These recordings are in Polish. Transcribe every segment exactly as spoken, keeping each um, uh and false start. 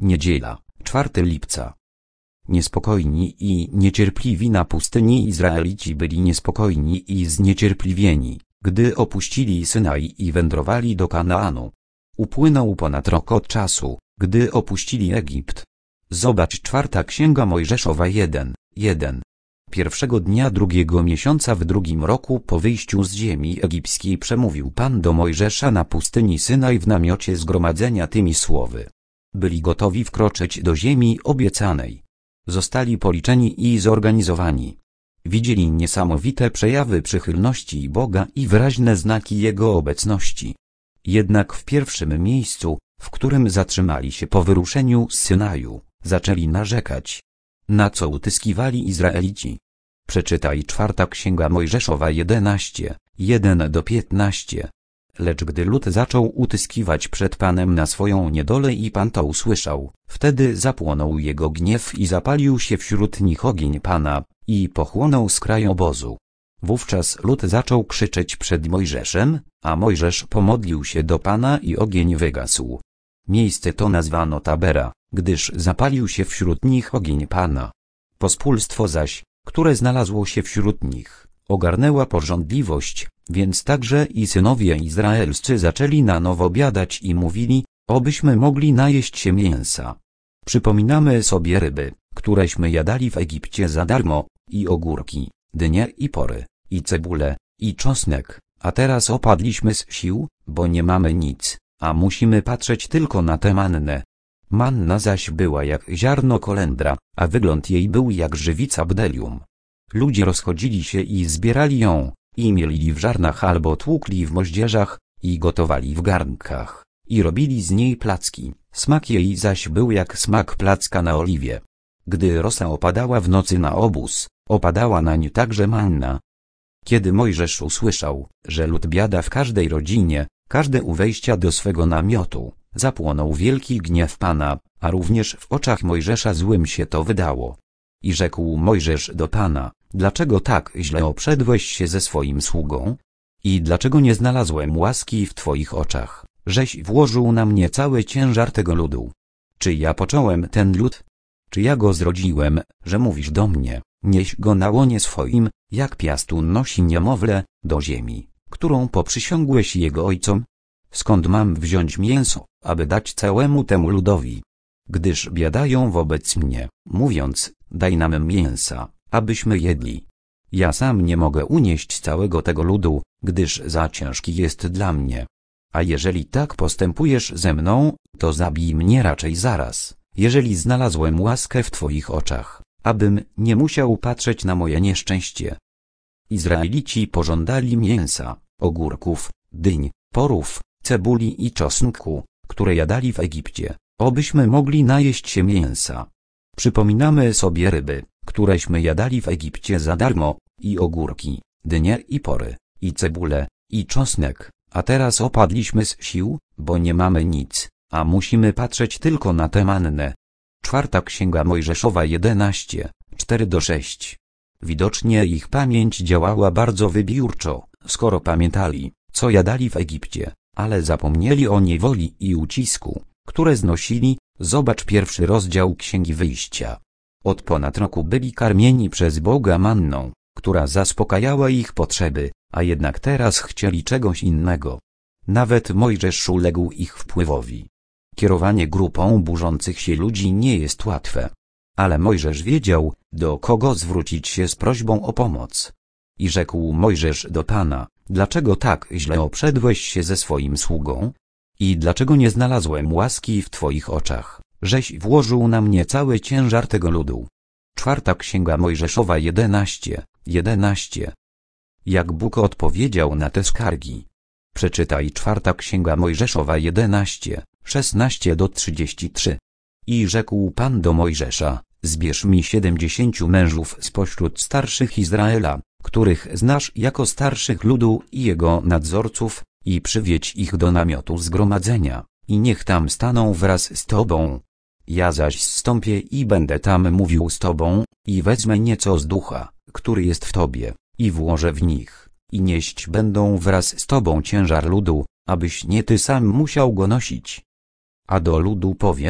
Niedziela, czwartego lipca. Niespokojni i niecierpliwi na pustyni Izraelici byli niespokojni i zniecierpliwieni, gdy opuścili Synaj i wędrowali do Kanaanu. Upłynął ponad rok od czasu, gdy opuścili Egipt. Zobacz czwarta Księga Mojżeszowa jeden, jeden. Pierwszego dnia drugiego miesiąca w drugim roku po wyjściu z ziemi egipskiej przemówił Pan do Mojżesza na pustyni Synaj w namiocie zgromadzenia tymi słowy. Byli gotowi wkroczyć do ziemi obiecanej. Zostali policzeni i zorganizowani. Widzieli niesamowite przejawy przychylności Boga i wyraźne znaki Jego obecności. Jednak w pierwszym miejscu, w którym zatrzymali się po wyruszeniu z Synaju, zaczęli narzekać. Na co utyskiwali Izraelici? Przeczytaj czwarta Księga Mojżeszowa jedenaście, jeden do piętnastu. Lecz gdy lud zaczął utyskiwać przed Panem na swoją niedolę i Pan to usłyszał, wtedy zapłonął jego gniew i zapalił się wśród nich ogień Pana, i pochłonął skraj obozu. Wówczas lud zaczął krzyczeć przed Mojżeszem, a Mojżesz pomodlił się do Pana i ogień wygasł. Miejsce to nazwano Tabera, gdyż zapalił się wśród nich ogień Pana. Pospólstwo zaś, które znalazło się wśród nich, ogarnęła pożądliwość, więc także i synowie izraelscy zaczęli na nowo biadać i mówili, obyśmy mogli najeść się mięsa. Przypominamy sobie ryby, któreśmy jadali w Egipcie za darmo, i ogórki, dynie i pory, i cebulę, i czosnek, a teraz opadliśmy z sił, bo nie mamy nic, a musimy patrzeć tylko na tę mannę. Manna zaś była jak ziarno kolendra, a wygląd jej był jak żywica bdelium. Ludzie rozchodzili się i zbierali ją, i mielili w żarnach albo tłukli w moździerzach, i gotowali w garnkach, i robili z niej placki, smak jej zaś był jak smak placka na oliwie. Gdy rosa opadała w nocy na obóz, opadała nań także manna. Kiedy Mojżesz usłyszał, że lud biada w każdej rodzinie, każde u wejścia do swego namiotu, zapłonął wielki gniew Pana, a również w oczach Mojżesza złym się to wydało. I rzekł Mojżesz do Pana, dlaczego tak źle obszedłeś się ze swoim sługą? I dlaczego nie znalazłem łaski w Twoich oczach, żeś włożył na mnie cały ciężar tego ludu? Czy ja począłem ten lud? Czy ja go zrodziłem, że mówisz do mnie, nieś go na łonie swoim, jak piastun nosi niemowlę, do ziemi, którą poprzysiągłeś jego ojcom? Skąd mam wziąć mięso, aby dać całemu temu ludowi? Gdyż biadają wobec mnie, mówiąc, daj nam mięsa, abyśmy jedli. Ja sam nie mogę unieść całego tego ludu, gdyż za ciężki jest dla mnie. A jeżeli tak postępujesz ze mną, to zabij mnie raczej zaraz, jeżeli znalazłem łaskę w Twoich oczach, abym nie musiał patrzeć na moje nieszczęście. Izraelici pożądali mięsa, ogórków, dyń, porów, cebuli i czosnku, które jadali w Egipcie, obyśmy mogli najeść się mięsa. Przypominamy sobie ryby, któreśmy jadali w Egipcie za darmo, i ogórki, dynie i pory, i cebulę, i czosnek, a teraz opadliśmy z sił, bo nie mamy nic, a musimy patrzeć tylko na tę mannę. Czwarta Księga Mojżeszowa jedenaście, cztery do sześciu. Widocznie ich pamięć działała bardzo wybiórczo, skoro pamiętali, co jadali w Egipcie, ale zapomnieli o niewoli i ucisku, które znosili. Zobacz pierwszy rozdział Księgi Wyjścia. Od ponad roku byli karmieni przez Boga manną, która zaspokajała ich potrzeby, a jednak teraz chcieli czegoś innego. Nawet Mojżesz uległ ich wpływowi. Kierowanie grupą burzących się ludzi nie jest łatwe. Ale Mojżesz wiedział, do kogo zwrócić się z prośbą o pomoc. I rzekł Mojżesz do Pana, dlaczego tak źle obszedłeś się ze swoim sługą? I dlaczego nie znalazłem łaski w Twoich oczach, żeś włożył na mnie cały ciężar tego ludu? Czwarta Księga Mojżeszowa jedenaście, jedenaście. Jak Bóg odpowiedział na te skargi? Przeczytaj czwarta Księga Mojżeszowa jedenaście, szesnaście do trzydziestu trzech. I rzekł Pan do Mojżesza, zbierz mi siedemdziesięciu mężów spośród starszych Izraela, których znasz jako starszych ludu i jego nadzorców, i przywiedź ich do namiotu zgromadzenia, i niech tam staną wraz z Tobą. Ja zaś zstąpię i będę tam mówił z Tobą, i wezmę nieco z ducha, który jest w Tobie, i włożę w nich, i nieść będą wraz z Tobą ciężar ludu, abyś nie Ty sam musiał go nosić. A do ludu powiesz,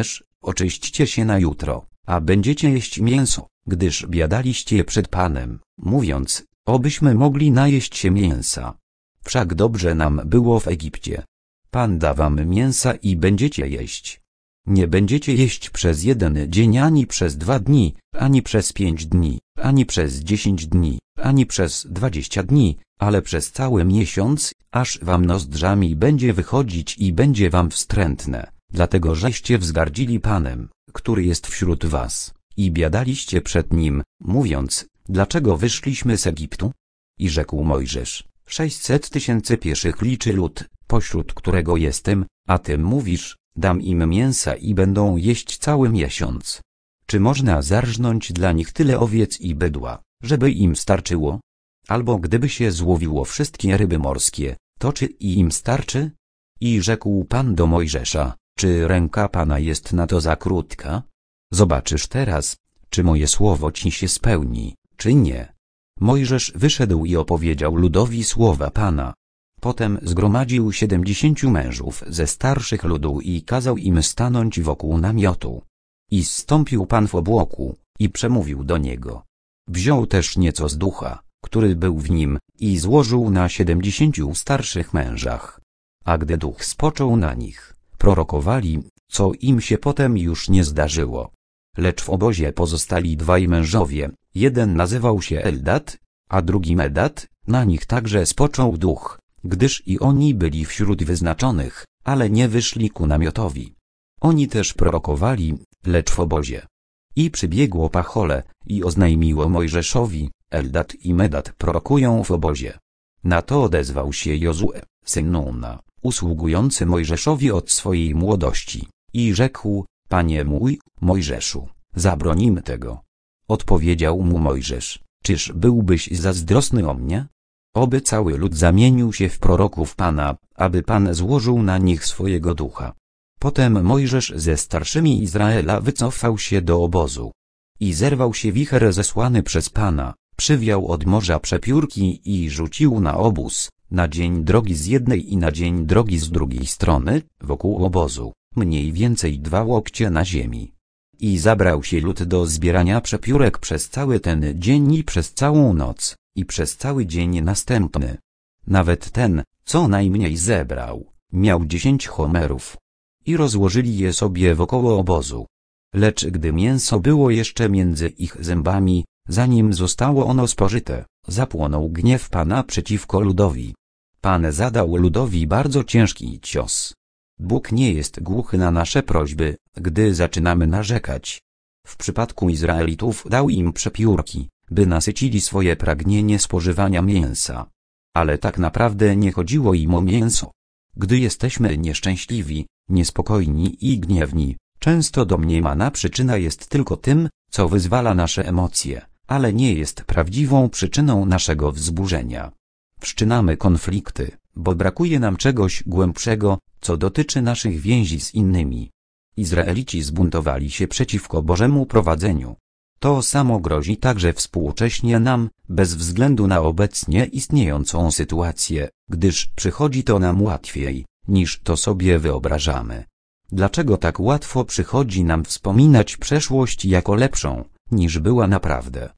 oczyśćcie się na jutro, a będziecie jeść mięso, gdyż biadaliście przed Panem, mówiąc, obyśmy mogli najeść się mięsa. Wszak dobrze nam było w Egipcie. Pan da wam mięsa i będziecie jeść. Nie będziecie jeść przez jeden dzień, ani przez dwa dni, ani przez pięć dni, ani przez dziesięć dni, ani przez dwadzieścia dni, ale przez cały miesiąc, aż wam nozdrzami będzie wychodzić i będzie wam wstrętne, dlatego żeście wzgardzili Panem, który jest wśród was, i biadaliście przed Nim, mówiąc, dlaczego wyszliśmy z Egiptu? I rzekł Mojżesz, sześćset tysięcy pieszych liczy lud, pośród którego jestem, a ty mówisz, dam im mięsa i będą jeść cały miesiąc. Czy można zarżnąć dla nich tyle owiec i bydła, żeby im starczyło? Albo gdyby się złowiło wszystkie ryby morskie, to czy i im starczy? I rzekł Pan do Mojżesza, czy ręka Pana jest na to za krótka? Zobaczysz teraz, czy moje słowo ci się spełni, czy nie. Mojżesz wyszedł i opowiedział ludowi słowa Pana. Potem zgromadził siedemdziesięciu mężów ze starszych ludu i kazał im stanąć wokół namiotu. I zstąpił Pan w obłoku, i przemówił do niego. Wziął też nieco z ducha, który był w nim, i złożył na siedemdziesięciu starszych mężach. A gdy duch spoczął na nich, prorokowali, co im się potem już nie zdarzyło. Lecz w obozie pozostali dwaj mężowie, jeden nazywał się Eldad, a drugi Medad, na nich także spoczął duch, gdyż i oni byli wśród wyznaczonych, ale nie wyszli ku namiotowi. Oni też prorokowali, lecz w obozie. I przybiegło pachole, i oznajmiło Mojżeszowi, Eldad i Medad prorokują w obozie. Na to odezwał się Jozue, syn Nuna, usługujący Mojżeszowi od swojej młodości, i rzekł, Panie mój, Mojżeszu, zabronimy tego. Odpowiedział mu Mojżesz, czyż byłbyś zazdrosny o mnie? Oby cały lud zamienił się w proroków Pana, aby Pan złożył na nich swojego ducha. Potem Mojżesz ze starszymi Izraela wycofał się do obozu. I zerwał się wicher zesłany przez Pana, przywiał od morza przepiórki i rzucił na obóz, na dzień drogi z jednej i na dzień drogi z drugiej strony, wokół obozu, mniej więcej dwa łokcie na ziemi. I zabrał się lud do zbierania przepiórek przez cały ten dzień i przez całą noc, i przez cały dzień następny. Nawet ten, co najmniej zebrał, miał dziesięć homerów. I rozłożyli je sobie wokoło obozu. Lecz gdy mięso było jeszcze między ich zębami, zanim zostało ono spożyte, zapłonął gniew Pana przeciwko ludowi. Pan zadał ludowi bardzo ciężki cios. Bóg nie jest głuchy na nasze prośby, gdy zaczynamy narzekać. W przypadku Izraelitów dał im przepiórki, by nasycili swoje pragnienie spożywania mięsa. Ale tak naprawdę nie chodziło im o mięso. Gdy jesteśmy nieszczęśliwi, niespokojni i gniewni, często domniemana przyczyna jest tylko tym, co wyzwala nasze emocje, ale nie jest prawdziwą przyczyną naszego wzburzenia. Wszczynamy konflikty, bo brakuje nam czegoś głębszego, co dotyczy naszych więzi z innymi. Izraelici zbuntowali się przeciwko Bożemu prowadzeniu. To samo grozi także współcześnie nam, bez względu na obecnie istniejącą sytuację, gdyż przychodzi to nam łatwiej, niż to sobie wyobrażamy. Dlaczego tak łatwo przychodzi nam wspominać przeszłość jako lepszą, niż była naprawdę?